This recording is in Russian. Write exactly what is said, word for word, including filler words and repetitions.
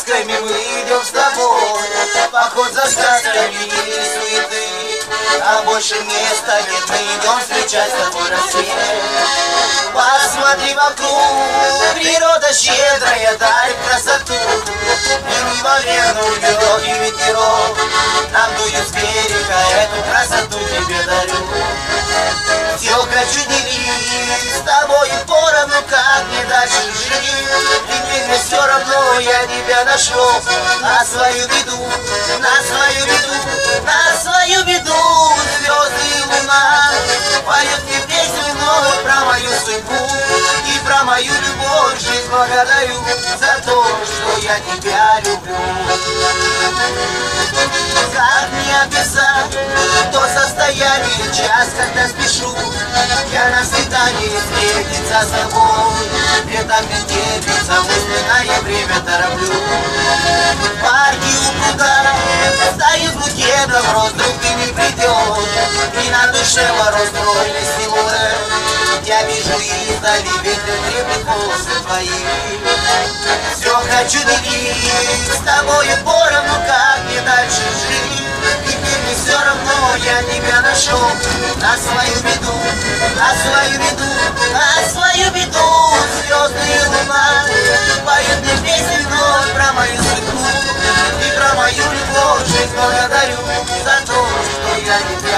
сказками мы идем с тобой. Поход за сказками и суеты, а больше места нет, мы идем встречать с тобой рассвет. Посмотри вокруг, природа щедрая, дарит красоту. И неимоверную легкий ветерок нам дует с берега, эту красоту тебе дарю. Все хочу делить с тобою поровну, как мне дальше жить. И мне все равно, я тебя нашел, на свою беду, на свою беду, на свою беду. Звезды и луна поют мне песню новую про мою судьбу и про мою любовь. Жизнь благодарю за то, что я тебя люблю. Как мне описать то состояние, час, когда спешу я на свидание встретиться с тобой. Мне так не терпится, мысленное время тороплю. Парки у пруда стоит букетом роз, вдруг ты не придешь, и на душе мороз, стройный силуэт. Я вижу издали, ветер треплет волосы твои. Все хочу делить с тобою поровну, как мне дальше жить. И мне все равно, я тебя нашел, на свою беду, на свою беду, на свою беду. Звезды и луна поют мне песню вновь про мою судьбу и про мою любовь. Жизнь благодарю за то, что я тебя